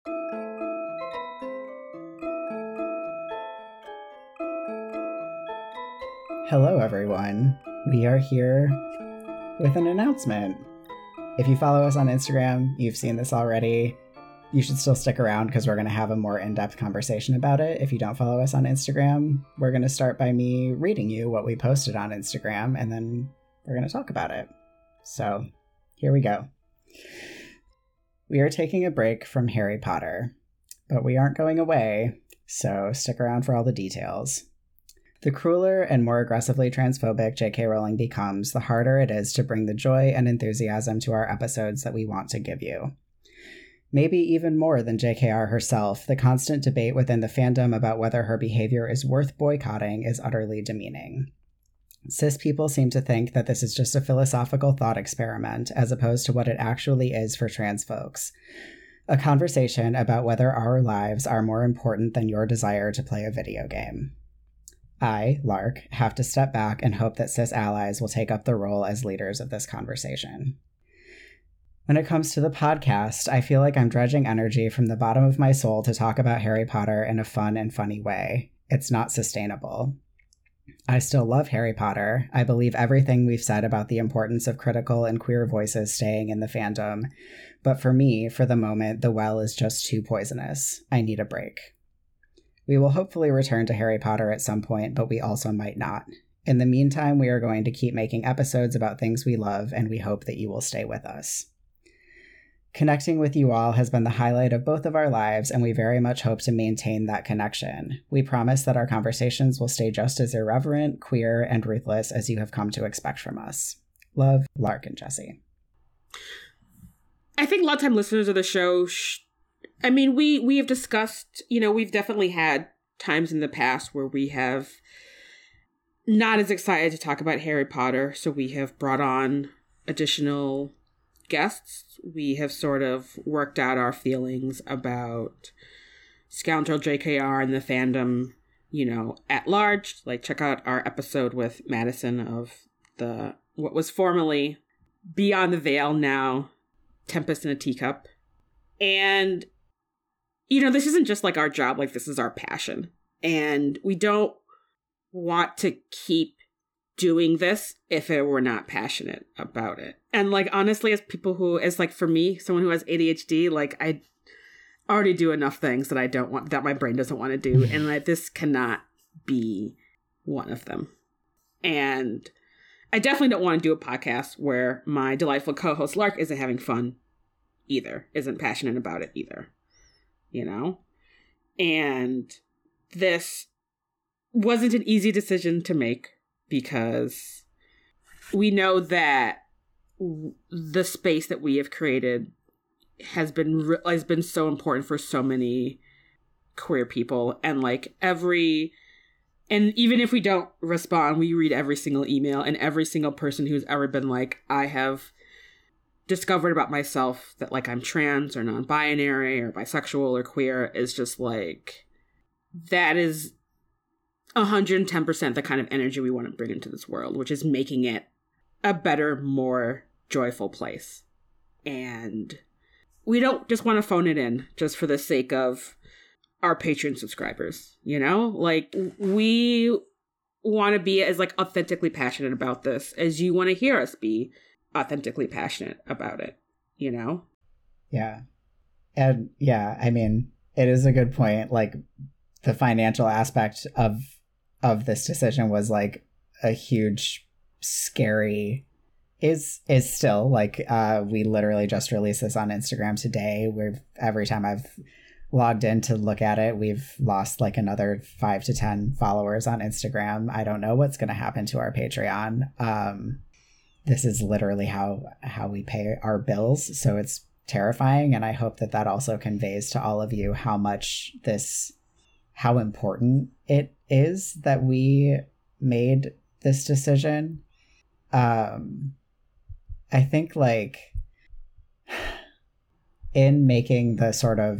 Hello, everyone. We are here with an announcement. If you follow us on Instagram, you've seen this already. You should still stick around because we're going to have a more in-depth conversation about it. If you don't follow us on Instagram, we're going to start by me reading you what we posted on Instagram, and then we're going to talk about it. So, here we go. We are taking a break from Harry Potter, but we aren't going away, so stick around for all the details. The crueler and more aggressively transphobic J.K. Rowling becomes, the harder it is to bring the joy and enthusiasm to our episodes that we want to give you. Maybe even more than JKR herself, the constant debate within the fandom about whether her behavior is worth boycotting is utterly demeaning. Cis people seem to think that this is just a philosophical thought experiment, as opposed to what it actually is for trans folks. A conversation about whether our lives are more important than your desire to play a video game. I, Lark, have to step back and hope that cis allies will take up the role as leaders of this conversation. When it comes to the podcast, I feel like I'm dredging energy from the bottom of my soul to talk about Harry Potter in a fun and funny way. It's not sustainable. I still love Harry Potter. I believe everything we've said about the importance of critical and queer voices staying in the fandom. But for me, for the moment, the well is just too poisonous. I need a break. We will hopefully return to Harry Potter at some point, but we also might not. In the meantime, we are going to keep making episodes about things we love, and we hope that you will stay with us. Connecting with you all has been the highlight of both of our lives, and we very much hope to maintain that connection. We promise that our conversations will stay just as irreverent, queer, and ruthless as you have come to expect from us. Love, Lark and Jesse. I think longtime listeners of the show, we have discussed, we've definitely had times in the past where we have not as excited to talk about Harry Potter, so we have brought on additional guests. We have sort of worked out our feelings about Scoundrel JKR and the fandom, at large. Like, check out our episode with Madison of what was formerly Beyond the Veil, now Tempest in a Teacup. And, this isn't just like our job, like this is our passion. And we don't want to keep doing this if we're not passionate about it. And honestly, for me, someone who has ADHD, I already do enough things that my brain doesn't want to do. And this cannot be one of them. And I definitely don't want to do a podcast where my delightful co-host Lark isn't having fun either, isn't passionate about it either, And this wasn't an easy decision to make, because we know that the space that we have created has been so important for so many queer people. And and even if we don't respond, we read every single email, and every single person who's ever been I have discovered about myself that I'm trans or non-binary or bisexual or queer is just that is 110% the kind of energy we want to bring into this world, which is making it a better, more joyful place. And we don't just want to phone it in just for the sake of our Patreon subscribers, we want to be as authentically passionate about this as you want to hear us be authentically passionate about it, Yeah. And yeah, it is a good point. The financial aspect of this decision was a huge, scary, is still we literally just released this on Instagram today. Every time I've logged in to look at it, we've lost another 5 to 10 followers on Instagram. I don't know what's going to happen to our Patreon. This is literally how we pay our bills. So it's terrifying. And I hope that also conveys to all of you how important it is that we made this decision. I think in making the sort of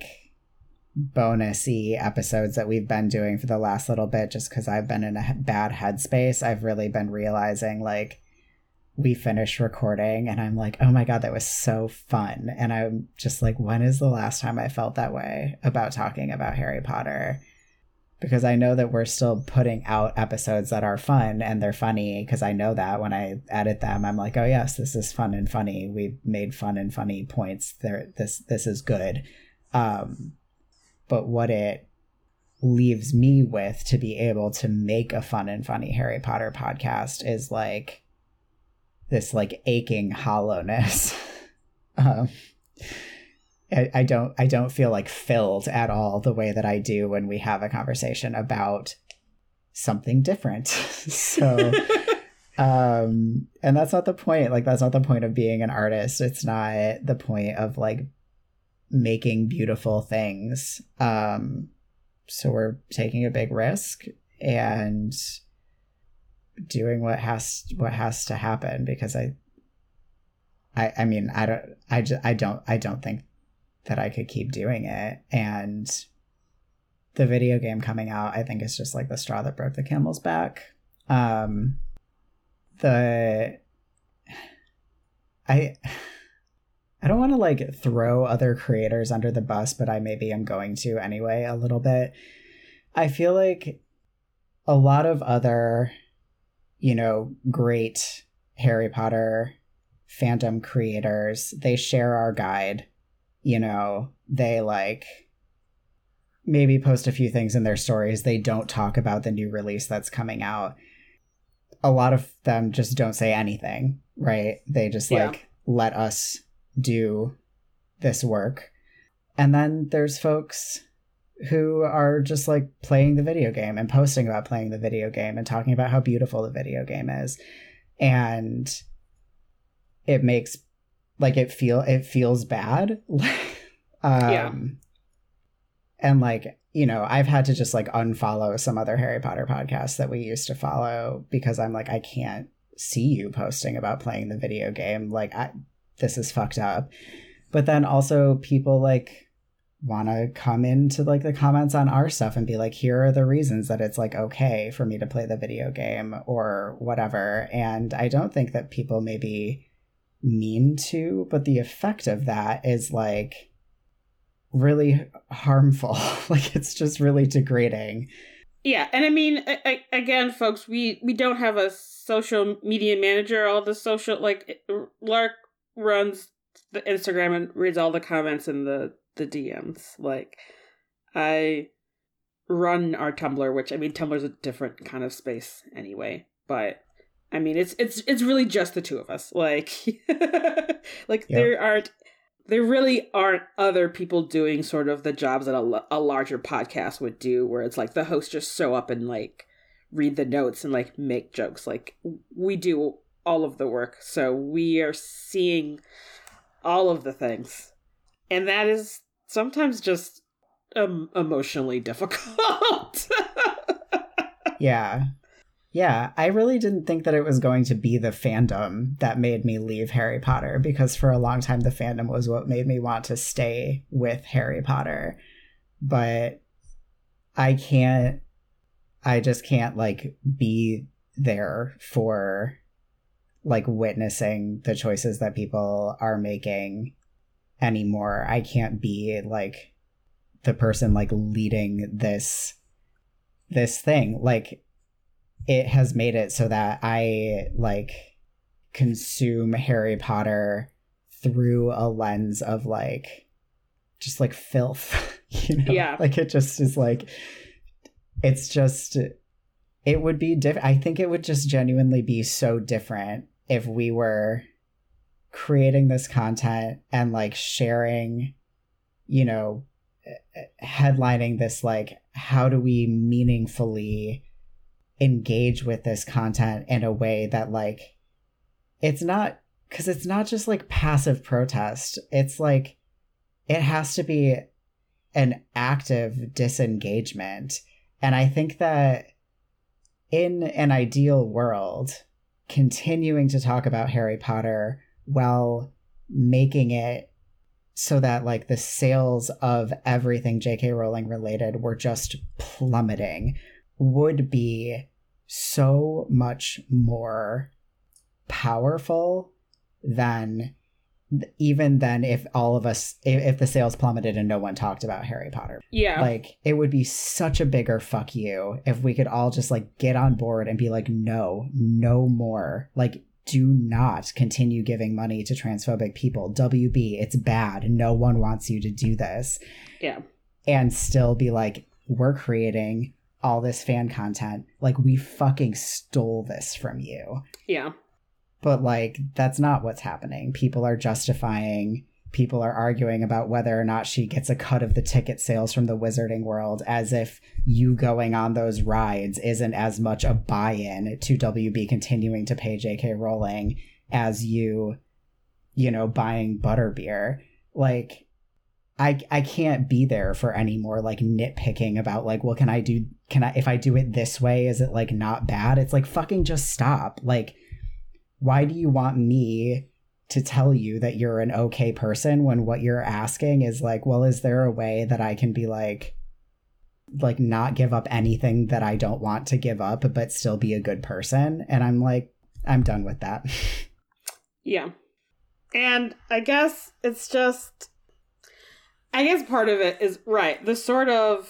bonusy episodes that we've been doing for the last little bit, just because I've been in a bad headspace, I've really been realizing we finished recording and I'm like, oh my God, that was so fun. And I'm just like, when is the last time I felt that way about talking about Harry Potter? Because I know that we're still putting out episodes that are fun and they're funny, because I know that when I edit them, I'm like, oh yes, this is fun and funny. We've made fun and funny points there. This is good. But what it leaves me with to be able to make a fun and funny Harry Potter podcast is like this like aching hollowness. I don't feel like filled at all the way that I do when we have a conversation about something different. So, and that's not the point. Like, that's not the point of being an artist. It's not the point of like making beautiful things. So we're taking a big risk and doing what has to happen, because I don't think that I could keep doing it. And the video game coming out, I think, is just like the straw that broke the camel's back. I don't want to like throw other creators under the bus, but I maybe am going to anyway a little bit. I feel like a lot of other, great Harry Potter fandom creators, they share our guide. They like maybe post a few things in their stories. They don't talk about the new release that's coming out. A lot of them just don't say anything, right? They just like let us do this work. And then there's folks who are just like playing the video game and posting about playing the video game and talking about how beautiful the video game is. And it makes like it feels bad. And like, I've had to just like unfollow some other Harry Potter podcasts that we used to follow, because I'm like, I can't see you posting about playing the video game. Like, this is fucked up. But then also people like want to come into like the comments on our stuff and be like, here are the reasons that it's like okay for me to play the video game or whatever. And I don't think that people maybe mean to, but the effect of that is like really harmful. Like, it's just really degrading. Yeah, and I mean, again, folks, we don't have a social media manager. All the social, like, Lark runs the Instagram and reads all the comments and the DMs. Like, I run our Tumblr, which, I mean, Tumblr's a different kind of space anyway, but I mean, it's really just the two of us. Like, like yep. There really aren't other people doing sort of the jobs that a larger podcast would do, where it's like the hosts just show up and like read the notes and like make jokes. Like, we do all of the work, so we are seeing all of the things, and that is sometimes just emotionally difficult. Yeah, I really didn't think that it was going to be the fandom that made me leave Harry Potter, because for a long time the fandom was what made me want to stay with Harry Potter. But I just can't like be there for like witnessing the choices that people are making anymore. I can't be like the person like leading this thing. Like, it has made it so that I like consume Harry Potter through a lens of like just like filth, Yeah. Like, it just is like, it's just, it would be different. I think it would just genuinely be so different if we were creating this content and like sharing, headlining this, like, how do we meaningfully engage with this content in a way that like, it's not just like passive protest. It's like, it has to be an active disengagement. And I think that in an ideal world, continuing to talk about Harry Potter while making it so that like the sales of everything J.K. Rowling related were just plummeting would be so much more powerful than even then if all of us, if the sales plummeted and no one talked about Harry Potter. Yeah. Like, it would be such a bigger fuck you if we could all just, like, get on board and be like, no more. Like, do not continue giving money to transphobic people. WB, it's bad. No one wants you to do this. Yeah. And still be like, we're creating all this fan content. Like, we fucking stole this from you. Yeah. But, like, that's not what's happening. People are justifying, people are arguing about whether or not she gets a cut of the ticket sales from the Wizarding World, as if you going on those rides isn't as much a buy-in to WB continuing to pay J.K. Rowling as you know, buying butterbeer. Like, I can't be there for any more, like, nitpicking about, like, well, if I do it this way, is it, like, not bad? It's like, fucking just stop. Like, why do you want me to tell you that you're an okay person when what you're asking is like, well, is there a way that I can be like not give up anything that I don't want to give up, but still be a good person? And I'm like, I'm done with that. Yeah. And I guess part of it is, right, the sort of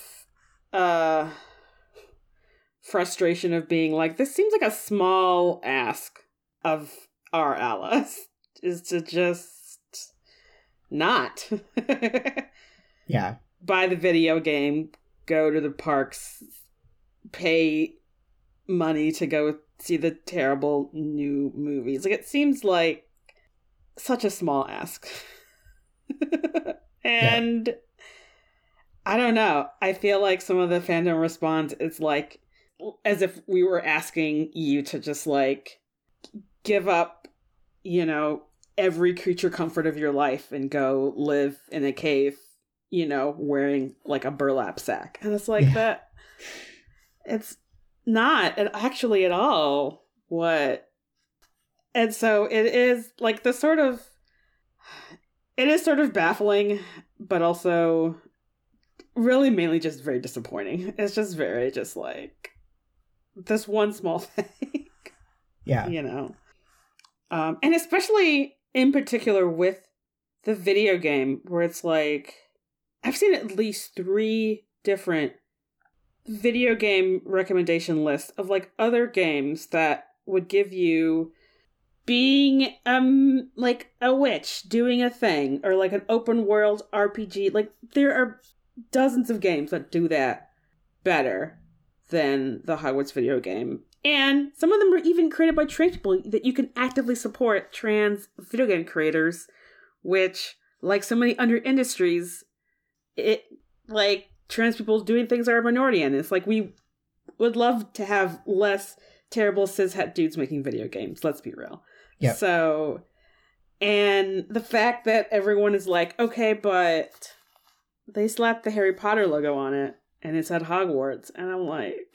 frustration of being like, this seems like a small ask of our allies is to just not. Yeah. Buy the video game, go to the parks, pay money to go see the terrible new movies. Like, it seems like such a small ask. And yeah. I don't know. I feel like some of the fandom response is like as if we were asking you to just like give up, you know, every creature comfort of your life and go live in a cave, you know, wearing like a burlap sack. And it's like that. It's not actually at all what. And so it is like it is sort of baffling, but also really mainly just very disappointing. It's just very just like this one small thing. Yeah. You know. And especially in particular with the video game, where it's like, I've seen at least 3 different video game recommendation lists of like other games that would give you being like a witch doing a thing, or like an open world RPG. Like, there are dozens of games that do that better than the Hogwarts video game. And some of them are even created by trans people that you can actively support trans video game creators, which, like so many other industries, it, like, trans people doing things are a minority in. It's like, we would love to have less terrible cishet dudes making video games, let's be real. Yep. So, and the fact that everyone is like, okay, but they slapped the Harry Potter logo on it, and it's at Hogwarts, and I'm like,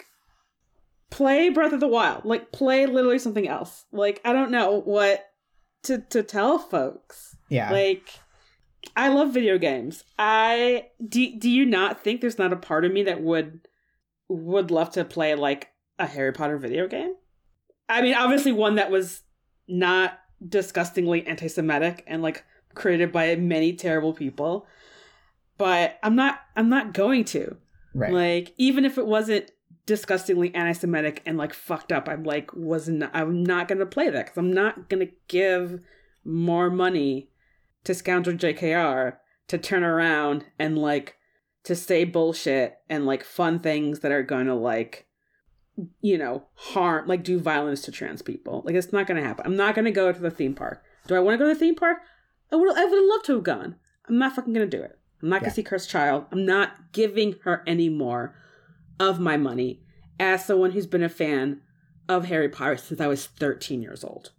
play Breath of the Wild. Like, play literally something else. Like, I don't know what to tell folks. Yeah. Like, I love video games. Do you not think there's not a part of me that would love to play, like, a Harry Potter video game? I mean, obviously one that was not disgustingly anti-Semitic and, like, created by many terrible people. But I'm not going to. Right. Like, even if it wasn't disgustingly anti-Semitic and like fucked up, I'm not gonna play that, because I'm not gonna give more money to Scoundrel JKR to turn around and like to say bullshit and like fun things that are gonna like, you know, harm, like do violence to trans people. Like, it's not gonna happen. I'm not gonna go to the theme park. Do I want to go to the theme park? I would have loved to have gone. I'm not fucking gonna do it. I'm not gonna see Cursed Child. I'm not giving her any more of my money as someone who's been a fan of Harry Potter since I was 13 years old.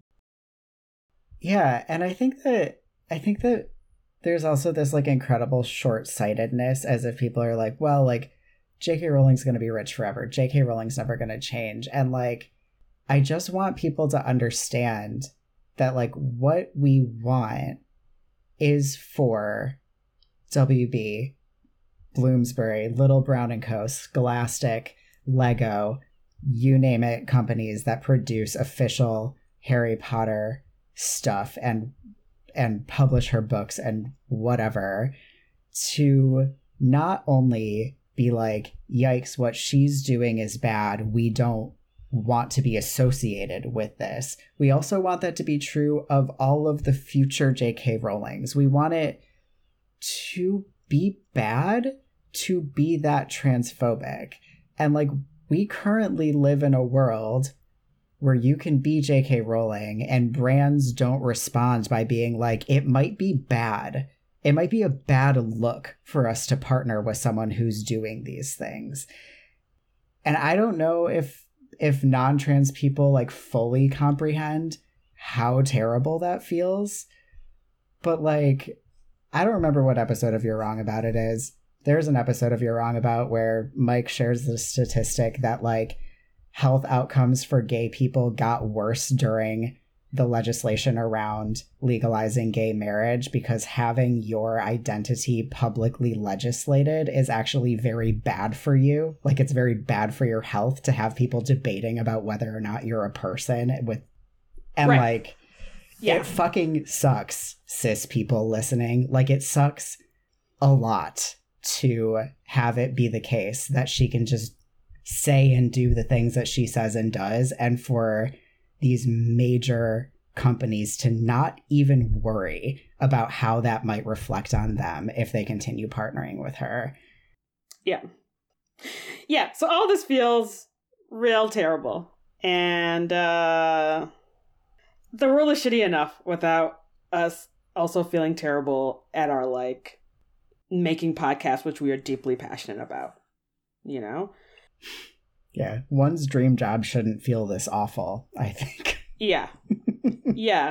Yeah, and I think that there's also this like incredible short-sightedness, as if people are like, well, like, J.K. Rowling's going to be rich forever. J.K. Rowling's never going to change. And like, I just want people to understand that like what we want is for WB, Bloomsbury, Little Brown & Co., Scholastic, Lego, you name it, companies that produce official Harry Potter stuff and publish her books and whatever, to not only be like, yikes, what she's doing is bad, we don't want to be associated with this. We also want that to be true of all of the future J.K. Rowlings. We want it to be bad, to be that transphobic. And like, we currently live in a world where you can be J.K. Rowling and brands don't respond by being like, it might be bad. It might be a bad look for us to partner with someone who's doing these things. And I don't know if non-trans people like fully comprehend how terrible that feels. But like, I don't remember what episode of You're Wrong About it is. There's an episode of You're Wrong About where Mike shares the statistic that like health outcomes for gay people got worse during the legislation around legalizing gay marriage because having your identity publicly legislated is actually very bad for you. Like, it's very bad for your health to have people debating about whether or not you're a person with, and right. Like, yeah. It fucking sucks, cis people listening. Like, it sucks a lot to have it be the case that she can just say and do the things that she says and does, and for these major companies to not even worry about how that might reflect on them if they continue partnering with her. Yeah. Yeah, so all this feels real terrible. And the world is shitty enough without us also feeling terrible at our, like, making podcasts, which we are deeply passionate about, you know? Yeah, one's dream job shouldn't feel this awful, I think. Yeah. Yeah.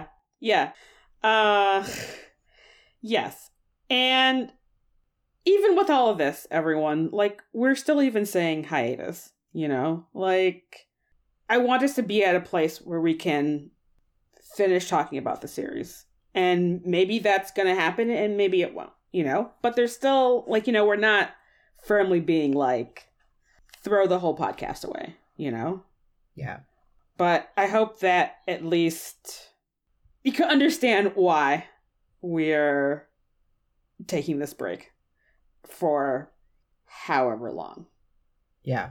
Yes. And even with all of this, everyone, like, we're still even saying hiatus, you know? Like, I want us to be at a place where we can finish talking about the series. And maybe that's going to happen and maybe it won't, you know? But there's still, like, you know, we're not firmly being like, throw the whole podcast away, you know? Yeah. But I hope that at least you can understand why we're taking this break for however long. Yeah.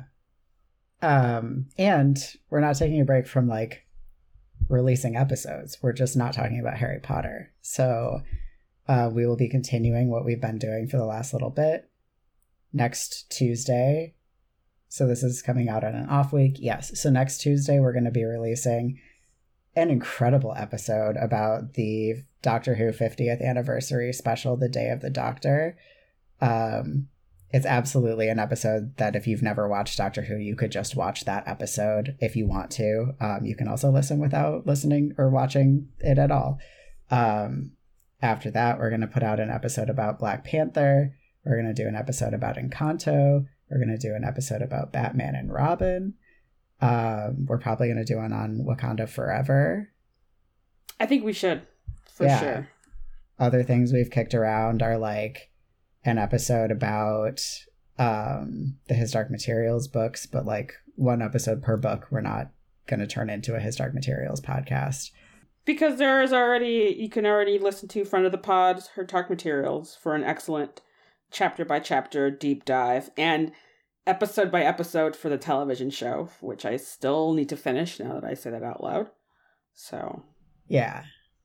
And we're not taking a break from, like, releasing episodes. We're just not talking about Harry Potter. So we will be continuing what we've been doing for the last little bit. Next Tuesday, so this is coming out on an off week. Yes. So next Tuesday, we're going to be releasing an incredible episode about the Doctor Who 50th anniversary special, The Day of the Doctor. It's absolutely an episode that if you've never watched Doctor Who, you could just watch that episode if you want to. You can also listen without listening or watching it at all. After that, we're going to put out an episode about Black Panther. We're going to do an episode about Encanto. We're going to do an episode about Batman and Robin. We're probably going to do one on Wakanda Forever. I think we should, for sure. Other things we've kicked around are like an episode about the His Dark Materials books, but like one episode per book. We're not going to turn into a His Dark Materials podcast. Because there is already, you can already listen to Friend of the Pod, Her Dark Materials, for an excellent chapter by chapter deep dive, and episode by episode for the television show, which I still need to finish now that I say that out loud. So yeah.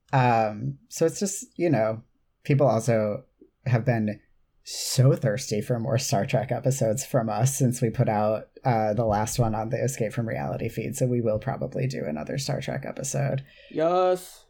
So it's just, you know, people also have been so thirsty for more Star Trek episodes from us since we put out the last one on the Escape from Reality feed. So we will probably do another Star Trek episode. Yes.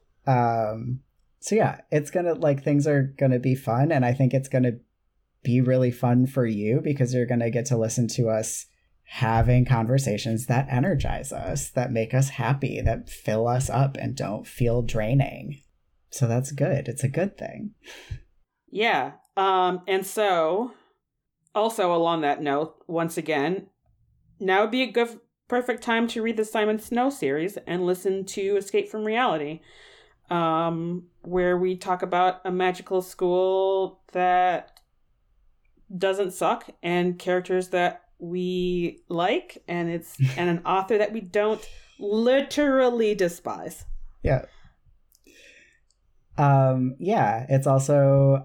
So yeah, it's gonna, like, things are gonna be fun, and I think it's gonna be really fun for you because you're gonna get to listen to us having conversations that energize us, that make us happy, that fill us up and don't feel draining. So that's good. It's a good thing. Yeah. And so, also along that note, once again, now would be a good, perfect time to read the Simon Snow series and listen to Escape from Reality, where we talk about a magical school that doesn't suck and characters that we like, and an author that we don't literally despise. Yeah. Yeah, it's also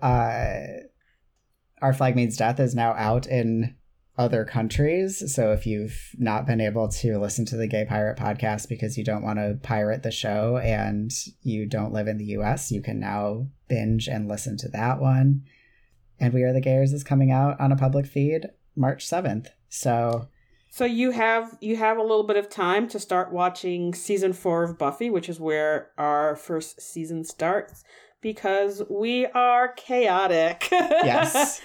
Our Flag Means Death is now out in other countries. So if you've not been able to listen to the Gay Pirate podcast because you don't want to pirate the show and you don't live in the US, you can now binge and listen to that one. And We Are the Gayers is coming out on a public feed March 7th. So you have a little bit of time to start watching season 4 of Buffy, which is where our first season starts, because we are chaotic. Yes.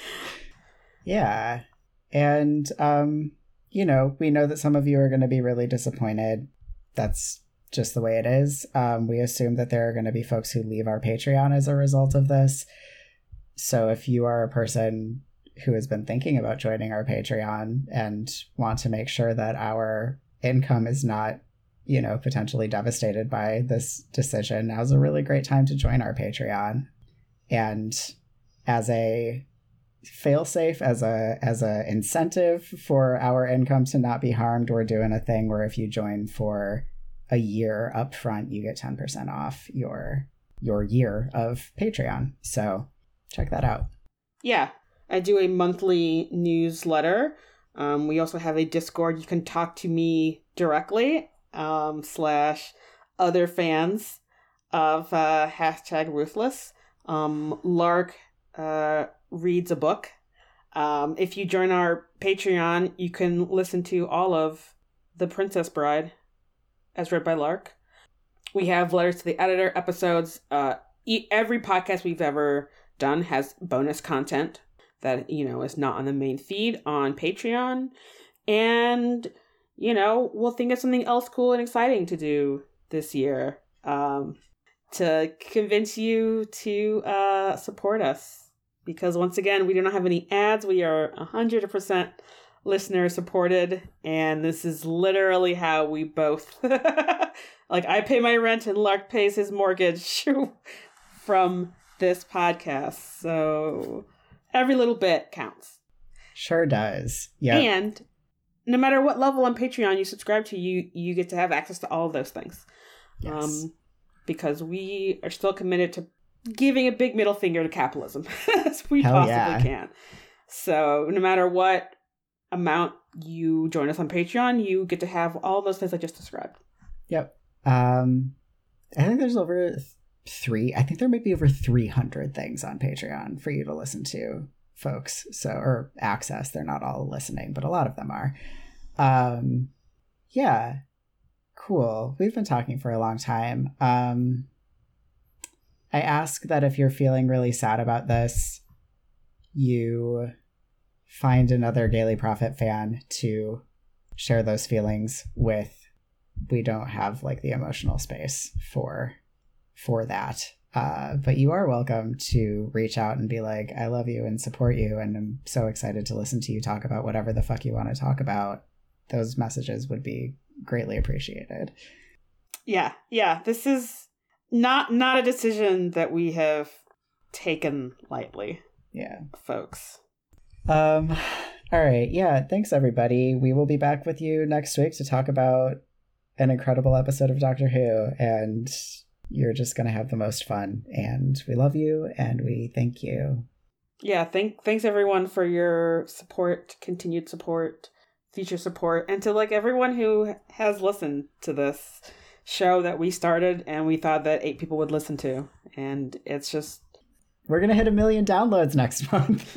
Yeah. And, we know that some of you are going to be really disappointed. That's just the way it is. We assume that there are going to be folks who leave our Patreon as a result of this. So if you are a person who has been thinking about joining our Patreon and want to make sure that our income is not, potentially devastated by this decision, now's a really great time to join our Patreon. And as a failsafe, as a incentive for our income to not be harmed, we're doing a thing where if you join for a year up front, you get 10% off your year of Patreon. So check that out. Yeah, I do a monthly newsletter. We also have a Discord. You can talk to me directly, / other fans of #Ruthless. Lark reads a book. If you join our Patreon, you can listen to all of The Princess Bride as read by Lark. We have letters to the editor episodes. Every podcast we've ever done has bonus content that, is not on the main feed on Patreon. And, we'll think of something else cool and exciting to do this year to convince you to support us. Because once again, we do not have any ads. We are 100% listener supported. And this is literally how we both, I pay my rent and Lark pays his mortgage from this podcast. So every little bit counts. Sure does. Yeah. And no matter what level on Patreon you subscribe to, you get to have access to all of those things. Yes. Because we are still committed to giving a big middle finger to capitalism as we Hell possibly can. So no matter what amount you join us on Patreon, you get to have all those things I just described. Yep. I think there's I think there might be over 300 things on Patreon for you to listen to, folks. Or access. They're not all listening, but a lot of them are. Yeah. Cool. We've been talking for a long time. I ask that if you're feeling really sad about this, you find another Daily Prophet fan to share those feelings with. We don't have the emotional space for that. But you are welcome to reach out and be like, I love you and support you, and I'm so excited to listen to you talk about whatever the fuck you want to talk about. Those messages would be greatly appreciated. Yeah. This is not a decision that we have taken lightly. Yeah. Folks. All right. Yeah. Thanks, everybody. We will be back with you next week to talk about an incredible episode of Doctor Who, and you're just going to have the most fun, and we love you and we thank you. Yeah. Thanks everyone for your support, continued support, future support, and to everyone who has listened to this show that we started and we thought that 8 people would listen to. And it's just... We're going to hit 1 million downloads next month.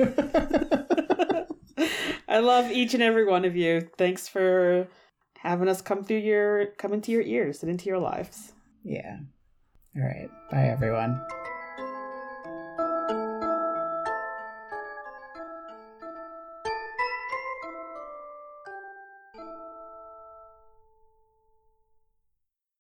I love each and every one of you. Thanks for having us come into your ears and into your lives. Yeah. All right. Bye, everyone.